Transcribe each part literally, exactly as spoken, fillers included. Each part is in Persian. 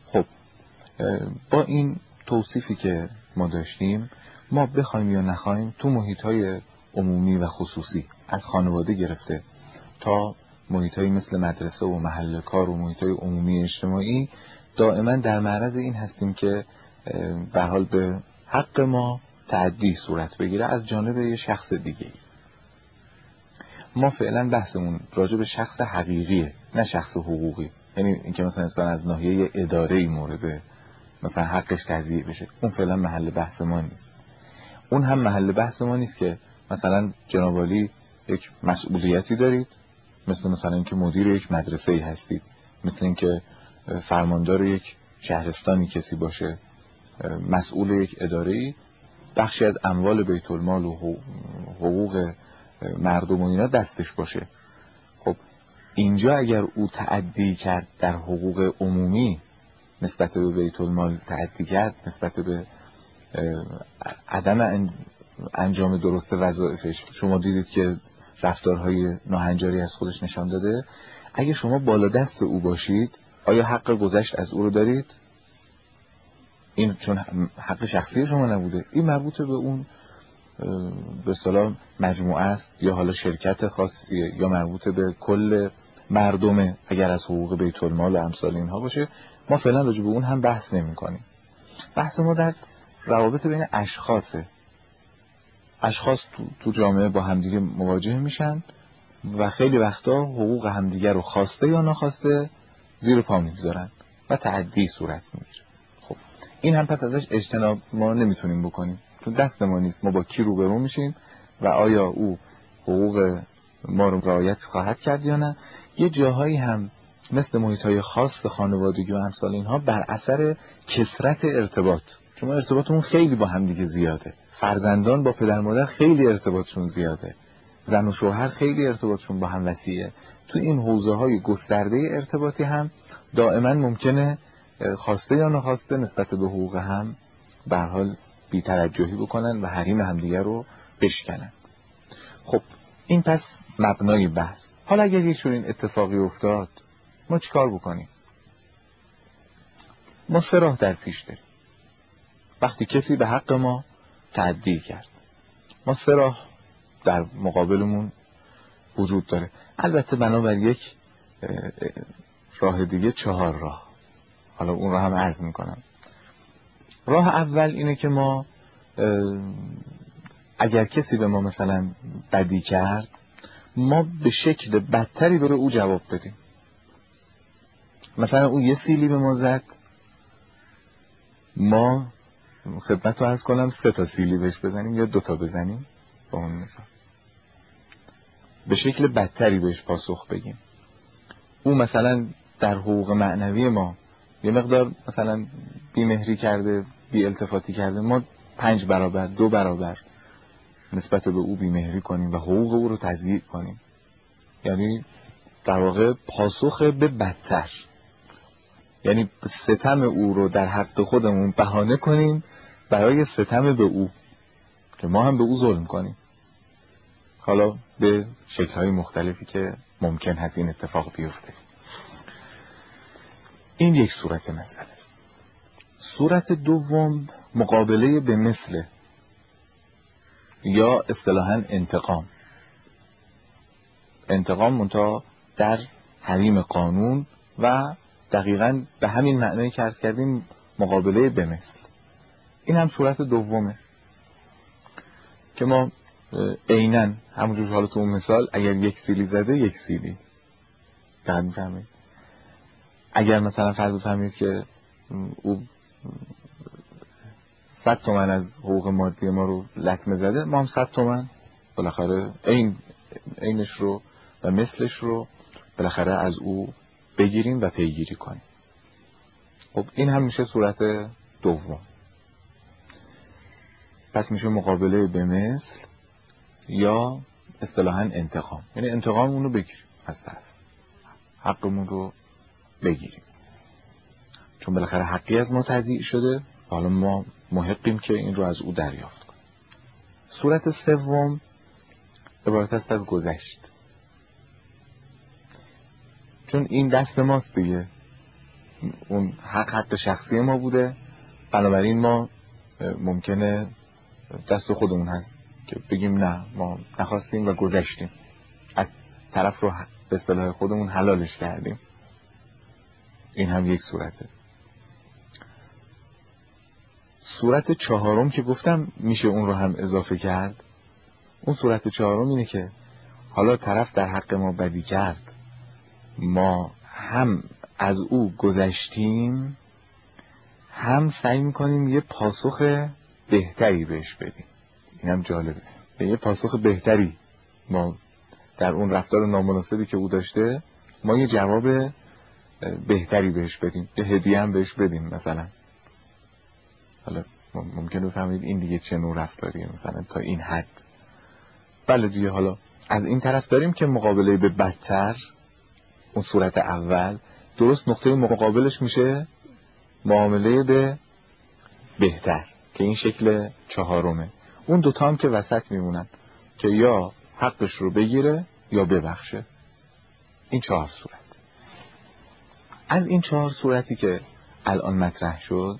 خب با این توصیفی که ما داشتیم، ما بخوایم یا نخوایم تو محیط‌های عمومی و خصوصی از خانواده گرفته تا محیط‌های مثل مدرسه و محل کار و محیط‌های عمومی اجتماعی دائما در معرض این هستیم که به حال به حق ما تعدی صورت بگیره از جانب یه شخص دیگه. ما فعلا بحثمون راجع به شخص حقیقیه، نه شخص حقوقی. یعنی اینکه مثلا انسان از ناحیه اداره‌ای مورد مثلا حقش تضییع بشه، اون فعلا محل بحث ما نیست. اون هم محل بحث ما نیست که مثلا جناب عالی یک مسئولیتی دارید، مثل مثلا اینکه مدیر یک مدرسه‌ای هستید، مثل اینکه فرماندار یک شهرستانی کسی باشه، مسئول یک اداره‌ای، بخشی از اموال بیت المال و حقوق مردم و اینا دستش باشه. خب اینجا اگر او تعدی کرد در حقوق عمومی، نسبت به بیت المال تعدی کرد، نسبت به عدم انجام درست وظایفش، شما دیدید که رفتارهای ناهنجاری از خودش نشان داده، اگه شما بالا دست او باشید آیا حق گذشت از او رو دارید؟ این چون حق شخصی شما نبوده، این مربوط به اون به اصطلاح مجموعه است یا حالا شرکت خاصیه یا مربوط به کل مردمه. اگر از حقوق بیت المال و امثال اینها باشه، ما فعلا راجع به اون هم بحث نمی کنیم. بحث ما در روابط بین اشخاصه. اشخاص تو, تو جامعه با همدیگه مواجه میشن و خیلی وقتا حقوق همدیگه رو خواسته یا ناخواسته زیر پا میگذارن و تعدی صورت میگیره. خب این هم پس ازش اجتناب ما نمیتونیم بکنیم، تو دست ما نیست ما با کی روبرو میشیم و آیا او حقوق ما رو رعایت خواهد کرد یا نه. یه جاهایی هم مثل محیط‌های خاص خانوادگی و امثال اینها بر اثر کثرت ارتباط، چون ارتباطمون خیلی با هم دیگه زیاده، فرزندان با پدر مادر خیلی ارتباطشون زیاده، زن و شوهر خیلی ارتباطشون با هم وسیعه، تو این حوزه‌های گسترده ارتباطی هم دائما ممکنه خواسته یا ناخواسته نسبت به حقوق هم به هر حال بی‌توجهی بکنن و حریم همدیگه رو بشکنن. خب این پس مبنای بحث. حالا اگر یک چنین اتفاقی افتاد ما چیکار بکنیم؟ ما سه راه در پیش داریم. وقتی کسی به حق ما تعدی کرد، ما سه راه در مقابلمون وجود داره. البته بنابر یک راه دیگه چهار راه. حالا اون راه هم عرض میکنم. راه اول اینه که ما اگر کسی به ما مثلا بدی کرد، ما به شکل بدتری برای او جواب بدیم. مثلا او یه سیلی به ما زد، ما خدمت رو عرض کنم سه تا سیلی بهش بزنیم یا دو تا بزنیم، با اون مثال به شکل بدتری بهش پاسخ بگیم. او مثلا در حقوق معنوی ما یه مقدار مثلا بی‌مهری کرده، بی التفاتی کرده، ما پنج برابر دو برابر نسبت به او بی‌مهری کنیم و حقوق او رو تضییع کنیم. یعنی در واقع پاسخ به بدتر، یعنی ستم او رو در حق خودمون بهانه کنیم برای ستم به او که ما هم به او ظلم کنیم. حالا به شکل‌های مختلفی که ممکن هست این اتفاق بیفته. این یک صورت مسئله است. صورت دوم مقابله به مثل یا اصطلاحاً انتقام. انتقام منتها در حریم قانون و دقیقاً به همین معنی که عرض کردیم مقابله به مثل. این هم صورت دومه که ما عیناً همونجور حالا تو اون مثال اگر یک سیلی زده یک سیلی دقیق می‌فهمید. اگر مثلا فرض بفهمید که او صد تومن از حقوق مادی ما رو لطمه زده، ما هم صد تومن بالاخره این اینش رو و مثلش رو بالاخره از او بگیریم و پیگیری کنیم. خب این هم میشه صورت دوم. پس میشه مقابله به مثل یا اصطلاحاً انتقام. یعنی انتقام اون رو بگیریم، از طرف حقمون رو بگیریم، چون بالاخره حقی از ما تضییع شده، حالا ما محقیم که این رو از او دریافت کنیم. صورت سوم عبارت است از گذشت، چون این دست ماست دیگه. اون حق حق شخصی ما بوده، بنابراین ما ممکنه دست خودمون هست که بگیم نه ما نخواستیم و گذشتیم، از طرف رو به اصطلاح خودمون حلالش کردیم. این هم یک صورته. صورت چهارم که گفتم میشه اون رو هم اضافه کرد. اون صورت چهارم اینه که حالا طرف در حق ما بدی کرد، ما هم از او گذشتیم، هم سعی میکنیم یه پاسخ بهتری بهش بدیم. این هم جالبه، یه پاسخ بهتری ما در اون رفتار نامناسبی که او داشته ما یه جواب بهتری بهش بدیم، یه هدیه هم بهش بدیم مثلا. حالا ممکنه بفهمید این دیگه چه نوع رفتاریه مثلا تا این حد. بله دیگه، حالا از این طرف داریم که مقابله به بدتر، اون صورت اول درست نقطه مقابلش میشه معامله به بهتر که این شکل چهارمه. اون دوتا هم که وسط میمونن که یا حقش رو بگیره یا ببخشه. این چهار صورت. از این چهار صورتی که الان مطرح شد،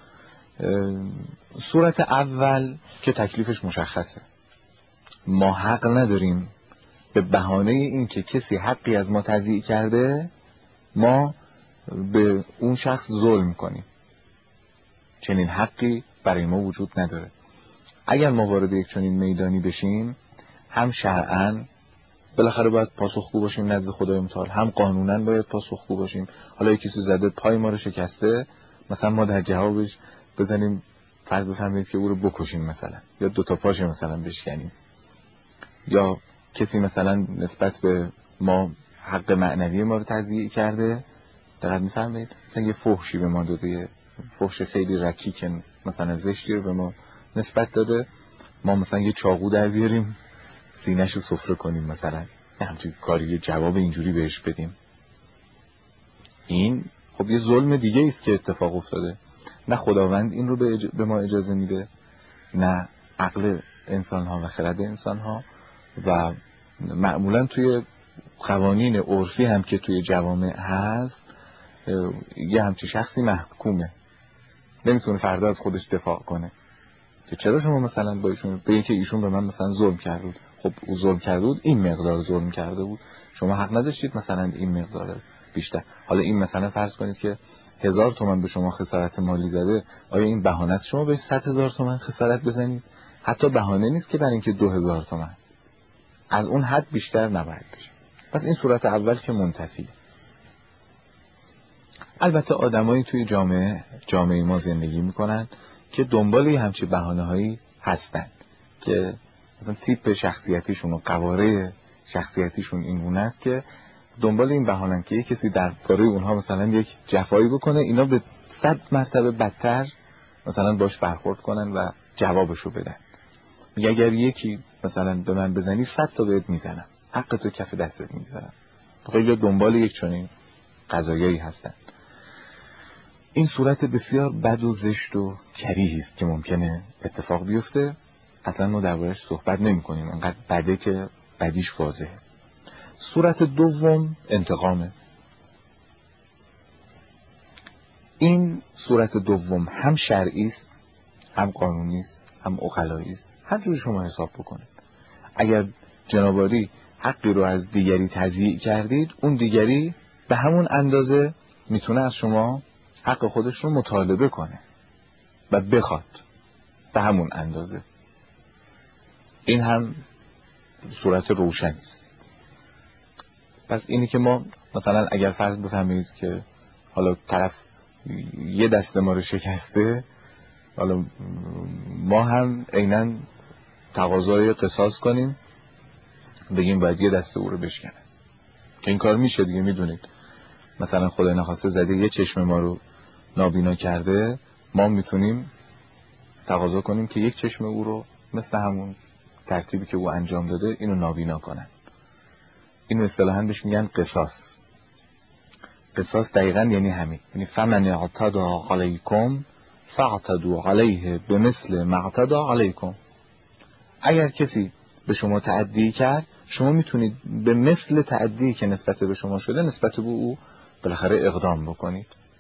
صورت اول که تکلیفش مشخصه، ما حق نداریم به بهانه این که کسی حقی از ما تضییع کرده ما به اون شخص ظلم کنیم. چنین حقی برای ما وجود نداره. اگر ما وارد یک چنین میدانی بشیم، هم شرعاً بالاخره باید پاسخگو باشیم نزد خدای متعال، هم قانوناً باید پاسخگو باشیم. حالا کسی زده پای ما رو شکسته، مثلا ما در جوابش بزنیم فرض بفهمید که او رو بکشیم مثلا، یا دوتا پاش مثلا بشکنیم، یا کسی مثلا نسبت به ما حق معنوی ما رو تضییع کرده، دقیق میفهمید، مثلا یه فحشی به ما داده، یه فحش خیلی رکیک مثلا زشتی رو به ما نسبت داده، ما مثلا یه چاقو در بیاریم سینه‌ش رو سفره کنیم مثلا، همچین کاری، یه جواب اینجوری بهش بدیم. این خب یه ظلم دیگه ایست که اتفاق افتاده. نه خداوند این رو به, اج... به ما اجازه میده، نه عقل انسان ها و خرد انسان ها، و معمولا توی قوانین عرفی هم که توی جوامع هست یه همچین شخصی محکومه، نمیتونه فردا از خودش دفاع کنه که چرا شما مثلا با ایشون، به اینکه ایشون به من مثلا ظلم کرده بود. خب او ظلم کرده بود، این مقدار ظلم کرده بود، شما حق نداشتید مثلا این مقدار بیشتر. حالا این مثلا فرض کنید که هزار تومن به شما خسارت مالی زده، آیا این بهانه است شما به صد هزار تومن خسارت بزنید؟ حتی بهانه نیست که برای اینکه دو هزار تومن، از اون حد بیشتر نباید بشه. پس این صورت اول که منتفیه. البته آدمایی توی جامعه جامعه ما زندگی میکنن که دنبال همچین بهانه‌هایی هستن که مثلا تیپ شخصیتیشون و قواره شخصیتیشون این گونه است که دنبال این بهانه‌ن که یک کسی در کاره اونها مثلا یک جفایی بکنه، اینا به صد مرتبه بدتر مثلا باش برخورد کنن و جوابشو بدن. میگه اگر یکی مثلا به من بزنی صد تا بهت میزنم، حق تو کف دستت میذارم. خیلی دنبال یک چنین قضایایی هستن. این صورت بسیار بد و زشت و کریهی است که ممکنه اتفاق بیفته. اصلا ما دربارش صحبت نمی کنیم، انقدر بده که بدیش واضحه. صورت دوم انتقامه. این صورت دوم هم شرعی است، هم قانونی است، هم عقلایی است، هر جور شما حساب بکنید. اگر جنابعالی حقی رو از دیگری تضییع کردید، اون دیگری به همون اندازه میتونه از شما حق خودش رو مطالبه کنه و بخواد به همون اندازه. این هم صورت روشنی است. پس اینی که ما مثلا اگر فرض بفهمید که حالا طرف یه دست ما رو شکسته، حالا ما هم عیناً تقاضای قصاص کنیم، بگیم باید یه دست او رو بشکنه، که این کار میشه دیگه. میدونید مثلا خدای نخواسته زده یه چشم ما رو نابینا کرده، ما میتونیم تقاضا کنیم که یک چشم او رو مثل همون ترتیبی که او انجام داده اینو نابینا کنن. اینو اصطلاحاً بهش میگن قصاص. قصاص دقیقاً یعنی همین، یعنی فمن اعتدى علیکم فاعتدوا علیه بمثل ما اعتدى علیکم. اگر کسی به شما تعدی کرد، شما میتونید به مثل تعدی که نسبت به شما شده نسبت به او بالاخره اقدام بکنید.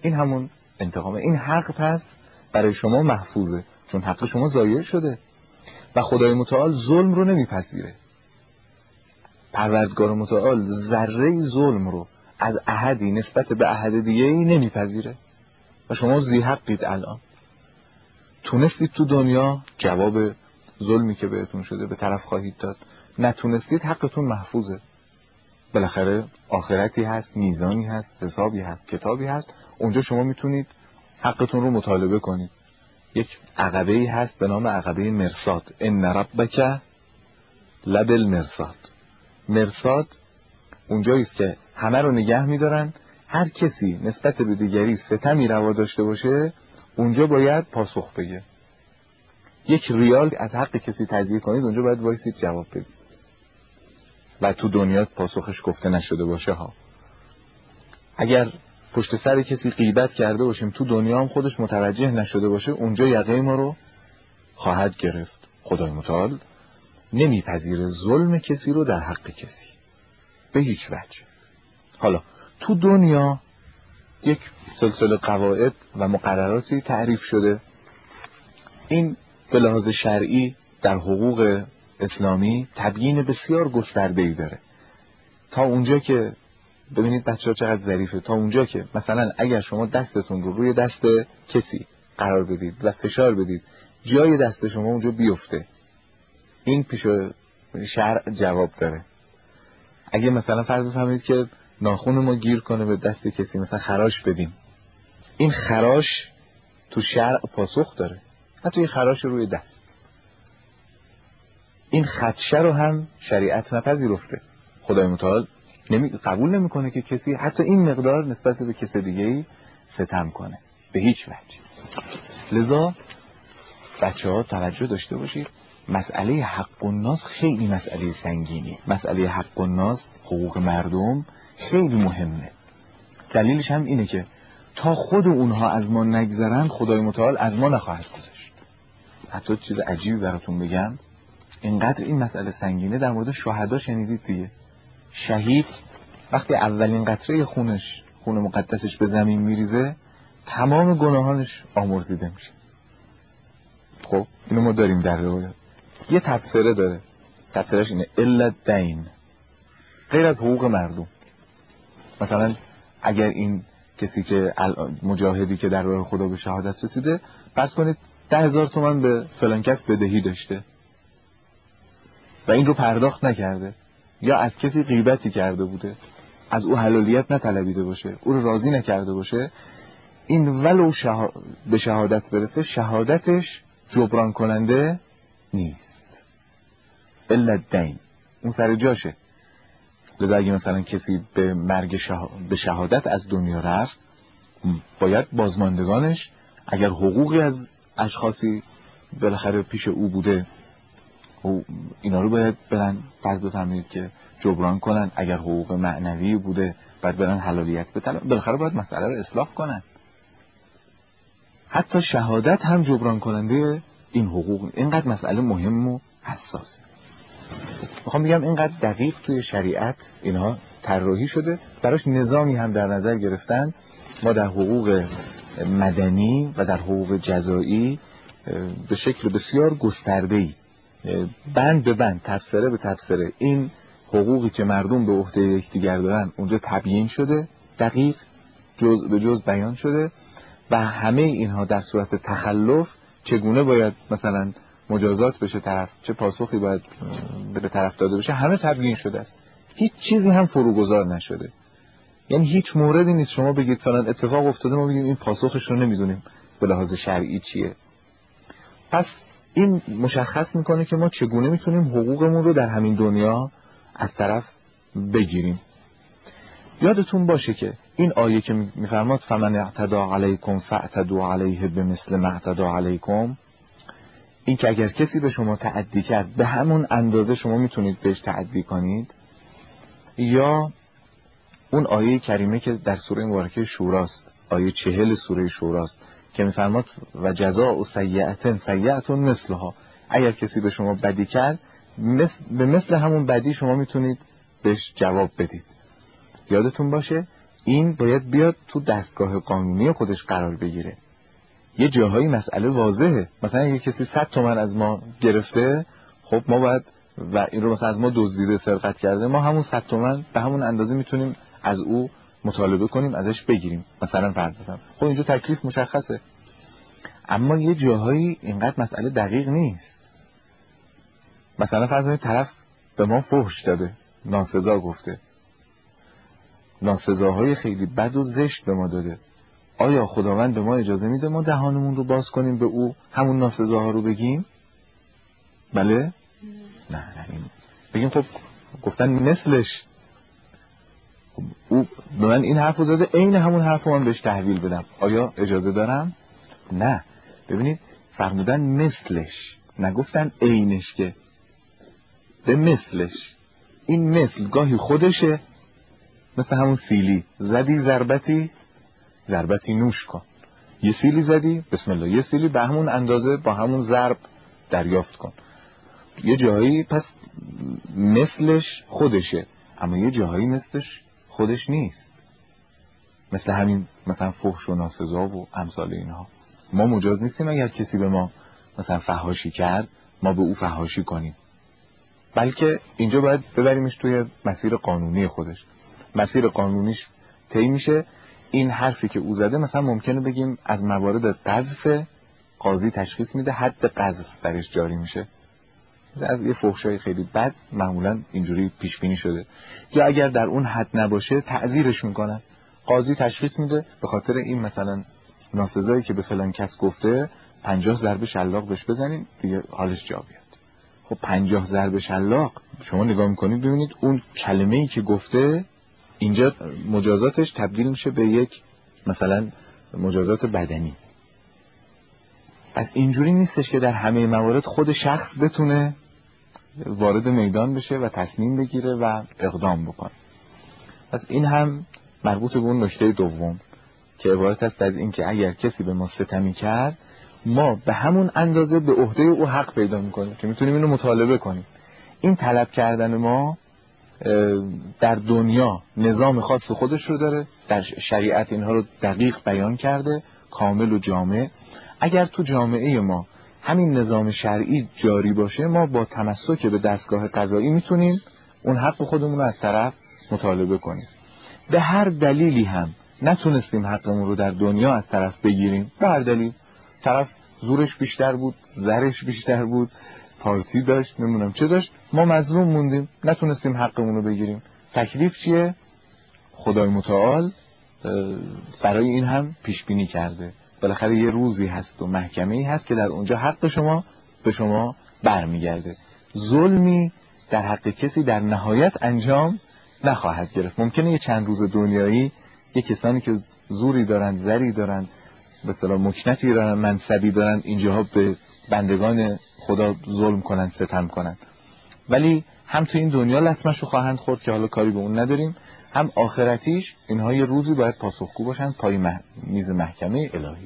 این همون انتقامه. این حق پس برای شما محفوظه، چون حق شما ضایع شده و خدای متعال ظلم رو نمیپذیره. پروردگار متعال ذره ظلم رو از احدی نسبت به احد دیگه‌ای نمیپذیره و شما ذی حقید. الان تونستید تو دنیا جواب ظلمی که بهتون شده به طرف خواهید داد، نتونستید حقتون محفوظه. بالاخره آخرتی هست، میزانی هست، حسابی هست، کتابی هست، اونجا شما میتونید حقتون رو مطالبه کنید. یک عقبه‌ای هست به نام عقبه مرصاد. ان ربک لبالمرصاد. مرصاد اونجایی است که همه رو نگه میدارن. هر کسی نسبت به دیگری ستمی روا داشته باشه اونجا باید پاسخ بگه. یک ریال از حق کسی تضییع کنید اونجا باید وایسید جواب بدید و تو دنیا پاسخش گفته نشده باشه ها. اگر پشت سر کسی غیبت کرده باشیم تو دنیا هم خودش متوجه نشده باشه اونجا یقه ما رو خواهد گرفت. خدای متعال نمیپذیره ظلم کسی رو در حق کسی به هیچ وجه. حالا تو دنیا یک سلسله قواعد و مقرراتی تعریف شده. این به لحاظ شرعی در حقوق اسلامی تبیین بسیار گسترده‌ای داره. تا اونجا که ببینید بچه‌ها چقدر ظریفه، تا اونجا که مثلا اگر شما دستتون رو روی دست کسی قرار بدید و فشار بدید جای دست شما اونجا بیفته، این پیش شرع جواب داره. اگه مثلا فرض بفرمایید که ناخن ما گیر کنه به دست کسی، مثلا خراش بدیم، این خراش تو شرع پاسخ داره. حتی یه خراش روی دست، این خدشه رو هم شریعت نپذیرفته. خدای متعال نمی... قبول نمیکنه که کسی حتی این مقدار نسبت به کسی دیگه‌ای ستم کنه به هیچ وجه. لذا بچه ها توجه داشته باشید، مسئله حق الناس خیلی مسئله سنگینی. مسئله حق الناس، حقوق مردم، خیلی مهمه. دلیلش هم اینه که تا خود اونها از ما نگذرن خدای متعال از ما نخواهد گذاشت. حتی چیز عجیبی براتون بگم، اینقدر این مسئله سنگینه در مورد شهدا شنیدید دیگه. شهید وقتی اولین قطره خونش خون مقدسش به زمین میریزه تمام گناهانش آمرزیده میشه. خب اینو ما داریم در روایات. یه تفسیره داره، تفسیرش اینه الا الدین، غیر از حقوق مردم. مثلا اگر این کسی که مجاهدی که در راه خدا به شهادت رسیده فرض کنید ده هزار تومن به فلان کس بدهی داشته و این رو پرداخت نکرده، یا از کسی غیبتی کرده بوده، از او حلالیت نطلبیده باشه، او رو راضی نکرده باشه، این ولو شها... به شهادت برسه شهادتش جبران کننده نیست. الا الدین، اون سر جاشه. لذا اگه مثلا کسی به مرگ شه... به شهادت از دنیا رفت، باید بازماندگانش اگر حقوقی از اشخاصی بالاخره پیش او بوده او اینا رو باید برن فرض بفرمایید که جبران کنن. اگر حقوق معنوی بوده باید برن حلالیت بطلبن. بالاخره باید مسئله رو اصلاح کنن. حتی شهادت هم جبران کننده این حقوق. اینقدر مسئله مهم و حساسه. میخوام بگم اینقدر دقیق توی شریعت اینها طراحی شده، براش نظامی هم در نظر گرفتن. ما در حقوق مدنی و در حقوق جزایی به شکل بسیار گسترده‌ای بند به بند، تفسیره به تفسیره، این حقوقی که مردم به عهده یکدیگر دارن اونجا تبیین شده، دقیق جز به جز بیان شده و همه اینها در صورت تخلف چگونه باید مثلا مجازات بشه طرف، چه پاسخی باید به طرف داده بشه، همه تبیین شده است. هیچ چیزی هم فروگذار نشده. یعنی هیچ موردی نیست شما بگید فلان اتفاق افتاده ما بگیم این پاسخش رو نمیدونیم به لحاظ شرعی چیه. پس این مشخص میکنه که ما چگونه میتونیم حقوقمون رو در همین دنیا از طرف بگیریم. یادتون باشه که این آیه که میفرماد فمن اعتدى علیکم فاعتدوا علیه بمثل ما اعتدى علیکم، این که اگر کسی به شما تعدی کرد به همون اندازه شما میتونید بهش تعدی کنید. یا اون آیه کریمه که در سوره مبارکه شوراست، آیه چهل سوره شوراست که میفرماد و جزاء سیئة سیئة مثلها، اگر کسی به شما بدی کرد مثل به مثل همون بدی شما میتونید بهش جواب بدید. یادتون باشه این باید بیاد تو دستگاه قانونی خودش قرار بگیره. یه جاهایی مسئله واضحه، مثلا اگه کسی صد تومن از ما گرفته، خب ما باید و این رو مثلا از ما دزدیده، سرقت کرده، ما همون صد تومن به همون اندازه میتونیم از او مطالبه کنیم، ازش بگیریم مثلا فرض بکنم. خب اینجا تکلیف مشخصه. اما یه جاهایی اینقدر مسئله دقیق نیست. مثلا فرض کنید طرف به ما فحش داده، ناسزا گفته، ناسزاهای خیلی بد و زشت به ما داده. آیا خداوند به ما اجازه میده ما دهانمون رو باز کنیم به او همون ناسزاها رو بگیم؟ بله؟ نه نه این بگیم خب گفتن مثلش، خب او به من این حرف رو زده، عین همون حرف رو من بهش تحویل بدم، آیا اجازه دارم؟ نه. ببینید فرمودن مثلش، نگفتن عینش، که به مثلش. این مثل گاهی خودشه، مثل همون سیلی زدی ضربتی ضربتی نوش کن، یه سیلی زدی بسم الله، یه سیلی به همون اندازه با همون ضرب دریافت کن. یه جایی پس مثلش خودشه، اما یه جایی مثلش خودش نیست. مثل همین مثلا فحش و ناسزا و امثال اینها. ما مجاز نیستیم اگر کسی به ما مثلا فحاشی کرد ما به او فحاشی کنیم، بلکه اینجا باید ببریمش توی مسیر قانونی خودش. مسیر قانونیش طی میشه. این حرفی که او زده مثلا ممکنه بگیم از موارد قذف، قاضی تشخیص میده حد قذف درش جاری میشه. از یه فحشای خیلی بد معمولا اینجوری پیش بینی شده. یا اگر در اون حد نباشه تعزیرش میکنن، قاضی تشخیص میده به خاطر این مثلا ناسزایی که به فلان کس گفته پنجاه ضربه شلاق بهش بزنین دیگه حالش جا بیاد. خب پنجاه ضربه شلاق شما نگاه میکنید ببینید اون کلمه‌ای که گفته اینجا مجازاتش تبدیل میشه به یک مثلا مجازات بدنی. از اینجوری نیستش که در همه موارد خود شخص بتونه وارد میدان بشه و تصمیم بگیره و اقدام بکنه. پس این هم مربوط به اون نکته دوم که عبارت است از این که اگر کسی به ما ستمی کرد ما به همون اندازه به عهده او حق پیدا میکنیم که میتونیم اینو مطالبه کنیم. این طلب کردن ما در دنیا نظام خاص خودش رو داره، در شریعت اینها رو دقیق بیان کرده، کامل و جامع. اگر تو جامعه ما همین نظام شرعی جاری باشه ما با تمسک به دستگاه قضایی میتونیم اون حق خودمون رو از طرف مطالبه کنیم. به هر دلیلی هم نتونستیم حقمون رو در دنیا از طرف بگیریم، به هر دلیل، طرف زورش بیشتر بود، زرش بیشتر بود، پارتی داشت، نمیدونم چه داشت، ما مظلوم موندیم، نتونستیم حقمون رو بگیریم. تکلیف چیه؟ خدای متعال برای این هم پیش بینی کرده. بالاخره یه روزی هست و محکمه‌ای هست که در اونجا حق شما به شما برمیگرده. ظلمی در حق کسی در نهایت انجام نخواهد گرفت. ممکنه یه چند روز دنیایی یه کسانی که زوری دارن، زری دارن، به اصطلاح مکنتی دارن، منصبی دارن، اینجاها به بندگان خدا ظلم کنن، ستم کنن، ولی هم تو این دنیا لطمشو خواهند خورد که حالا کاری به اون نداریم، هم آخرتیش اینها یه روزی باید پاسخگو باشن پای مح... میز محکمه الهی.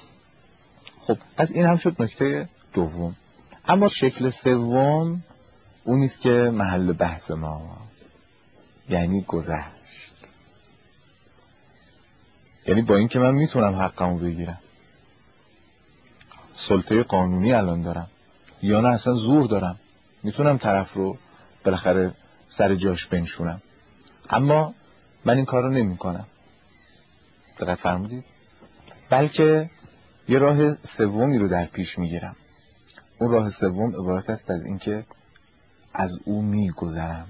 خب پس این هم شد نکته دوم. اما شکل سوم اون نیست که محل بحث ماست، یعنی گذشت. یعنی با این که من میتونم حقمو بگیرم، سلطه قانونی الان دارم، یا نه اصلا زور دارم، میتونم طرف رو بالاخره سر جاش بنشونم، اما من این کار رو نمی کنم. دقیق فرمودید؟ بلکه یه راه سومی رو در پیش میگیرم. اون راه سوم عبارت است از این که از او میگذرم.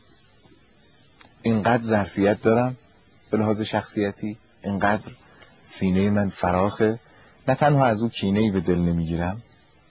اینقدر ظرفیت دارم به لحاظ شخصیتی، اینقدر سینه من فراخه، نه تنها از او کینه‌ای به دل نمیگیرم،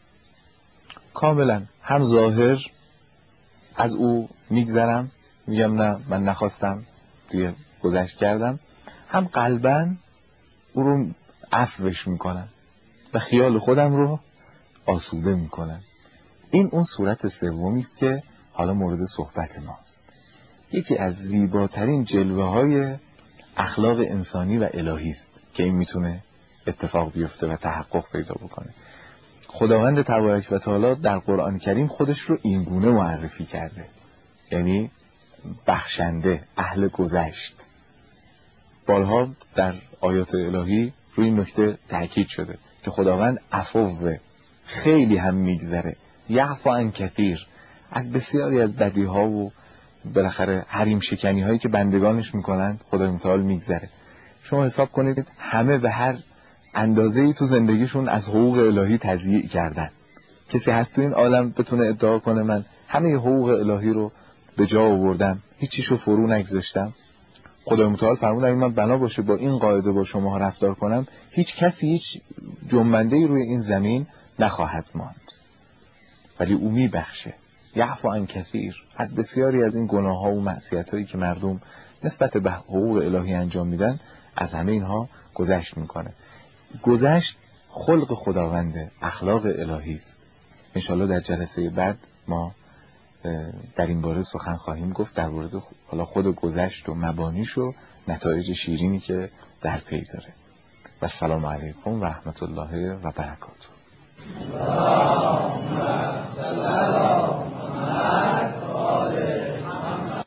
کاملا هم ظاهر از او میگذرم، میگم نه من نخواستم دیگه گذشت کردم، هم قلباً او رو عفوش میکنم و خیال خودم رو آسوده میکنم. این اون صورت سومی است که حالا مورد صحبت ماست. یکی از زیباترین جلوه های اخلاق انسانی و الهی است که این میتونه اتفاق بیفته و تحقق پیدا بکنه. خداوند تبارک و تعالی در قرآن کریم خودش رو این گونه معرفی کرده، یعنی بخشنده، اهل گذشت. بارها در آیات الهی روی این نکته تاکید شده که خداوند عفو، خیلی هم میگذره، یعفو عن کثیر، از بسیاری از بدیها و بالاخره حریم شکنی هایی که بندگانش میکنن خدای متعال میگذره. شما حساب کنید همه به هر اندازه‌ای تو زندگیشون از حقوق الهی تضییع کردن. کسی هست تو این عالم بتونه ادعا کنه من همه حقوق الهی رو به جا آوردم، هیچیشو فرو نگذاشتم؟ خدای متعال فرمود اگه من بنا باشه با این قاعده با شما رفتار کنم، هیچ کسی هیچ جنبنده‌ای روی این زمین نخواهد ماند. ولی او میبخشه، یعفو عن کثیر، از بسیاری از این گناه‌ها و معصیت‌هایی که مردم نسبت به حقوق الهی انجام میدن از همه اینها گذشت میکنه. گذشت خلق خداونده، اخلاق الهی است. انشالله در جلسه بعد ما در این باره سخن خواهیم گفت، در مورد حالا خود گذشت و مبانیش و نتایج شیرینی که در پی داره. و السلام علیکم و رحمت الله و برکاته.